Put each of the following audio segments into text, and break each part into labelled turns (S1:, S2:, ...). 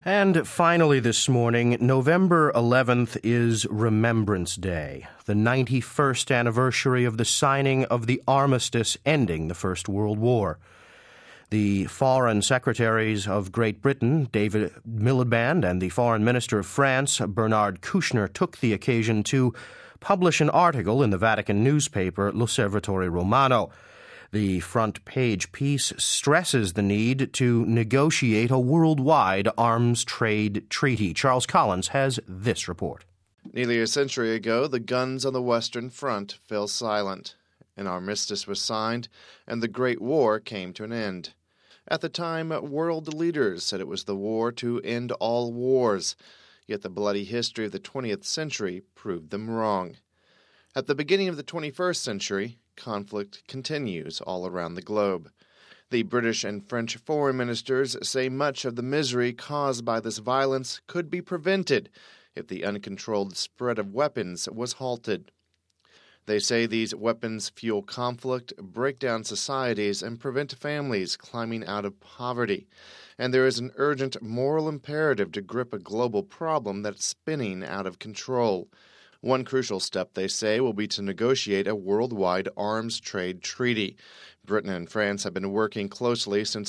S1: And finally this morning, November 11th is Remembrance Day, the 91st anniversary of the signing of the armistice ending the First World War. The Foreign Secretaries of Great Britain, David Miliband, and the Foreign Minister of France, Bernard Kouchner, took the occasion to publish an article in the Vatican newspaper L'Osservatore Romano. The front page piece stresses the need to negotiate a worldwide arms trade treaty. Charles Collins has this report.
S2: Nearly a century ago, the guns on the Western Front fell silent. An armistice was signed, and the Great War came to an end. At the time, world leaders said it was the war to end all wars, yet the bloody history of the 20th century proved them wrong. At the beginning of the 21st century, conflict continues all around the globe. The British and French foreign ministers say much of the misery caused by this violence could be prevented if the uncontrolled spread of weapons was halted. They say these weapons fuel conflict, break down societies, and prevent families climbing out of poverty. And there is an urgent moral imperative to grip a global problem that's spinning out of control. One crucial step, they say, will be to negotiate a worldwide arms trade treaty. Britain and France have been working closely since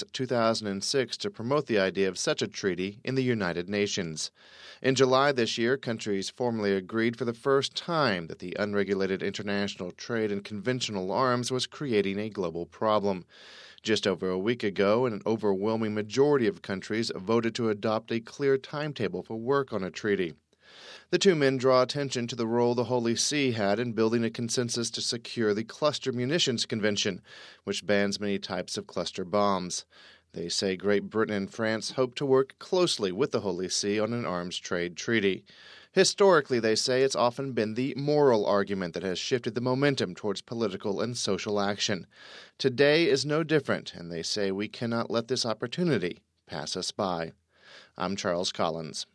S2: 2006 to promote the idea of such a treaty in the United Nations. In July this year, countries formally agreed for the first time that the unregulated international trade in conventional arms was creating a global problem. Just over a week ago, an overwhelming majority of countries voted to adopt a clear timetable for work on a treaty. The two men draw attention to the role the Holy See had in building a consensus to secure the Cluster Munitions Convention, which bans many types of cluster bombs. They say Great Britain and France hope to work closely with the Holy See on an arms trade treaty. Historically, they say, it's often been the moral argument that has shifted the momentum towards political and social action. Today is no different, and they say we cannot let this opportunity pass us by. I'm Charles Collins.